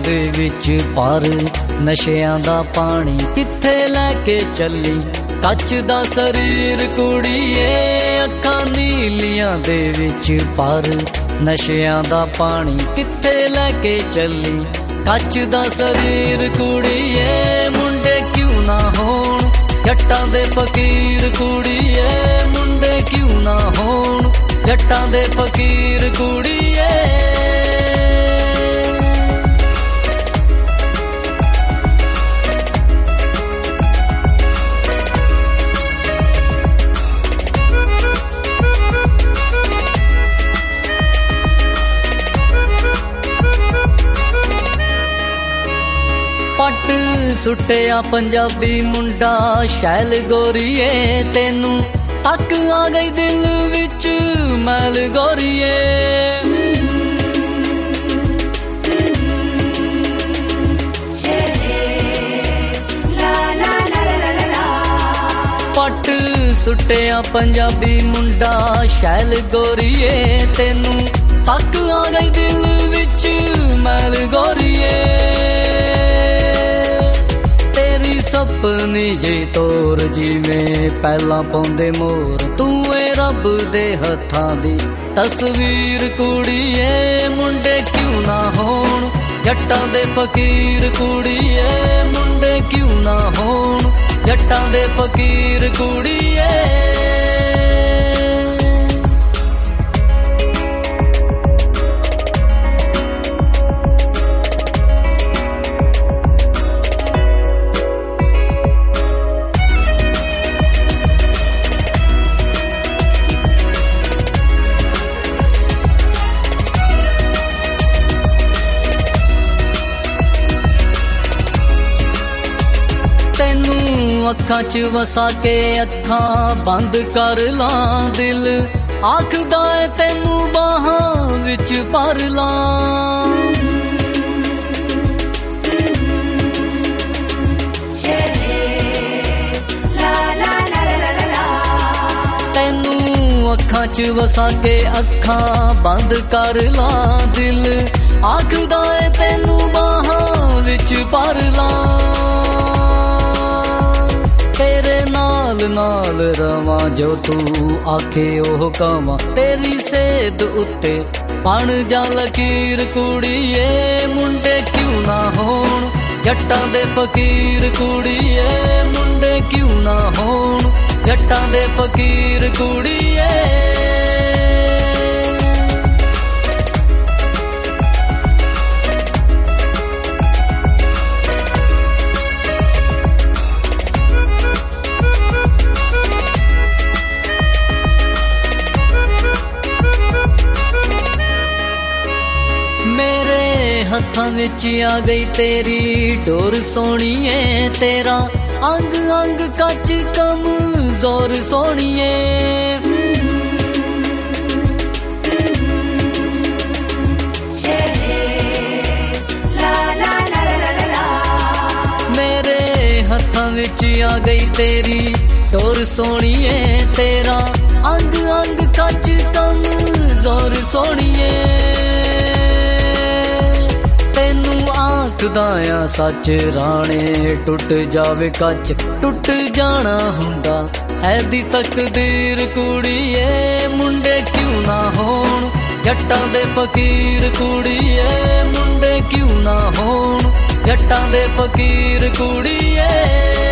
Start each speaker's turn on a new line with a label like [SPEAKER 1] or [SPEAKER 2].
[SPEAKER 1] दे विच पर नशियां दा पानी कित्थे लैके चली। कच दा शरीर कुड़िए अखां नीलियां दे विच पर नशियां दा पानी कित्थे लैके चली। कच दा शरीर कुड़िए मुंडे क्यों ना होण जट्टां दे फकीर कुड़िए, मुंडे क्यों ना होण जट्टां दे फकीर कुड़िए। पट सुटिया पंजाबी मुंडा शैल गोरीए, तेनू तक आ गई दिल विच मैल गोरीए। पट सुटिया पंजाबी मुंडा शैल गोरीए, तेनू तक आ गई दिल विच मैल गोरीए। सपनी जी तोर जिवें पहला पाउंदे मोर, तू ए रब दे हत्थां दी तस्वीर कुड़िए। मुंडे क्यों ना होण जट्टां दे फकीर कुड़िए, मुंडे क्यों ना होण जट्टां दे फकीर कुड़िए। अखां च वसा के अखां बंद कर लां, दिल आखदा है तैनू बाहां विच भर लां। तैनू अखां च वसा के अखां बंद कर लां, दिल आखदा है तैनू बाहां विच भर लां। तेरे नाल नाल रवां जो तू आखे ओह कवां, तेरी सेध उत्ते बन जा लकीर कुड़िए। मुंडे क्यों ना होण जट्टां दे फकीर कुड़िए, मुंडे क्यों ना होण जट्टां दे फकीर कुड़िए। हत्थां विच आ गई तेरी डोर सोहणीए, तेरा अंग अंग कच कमजोर सोहणीए। मेरे हत्थां विच आ गई तेरी डोर सोहणीए, तेरा अंग अंग कच कमजोर सोहणीए। आखदाया सच राणे टुट जावे कच, टुट जाना हुंदा है दी तकदीर कुड़िए। मुंडे क्यों ना होण जट्टां दे फकीर कुड़िए, मुंडे क्यों ना होण जट्टां दे फकीर कुड़िए।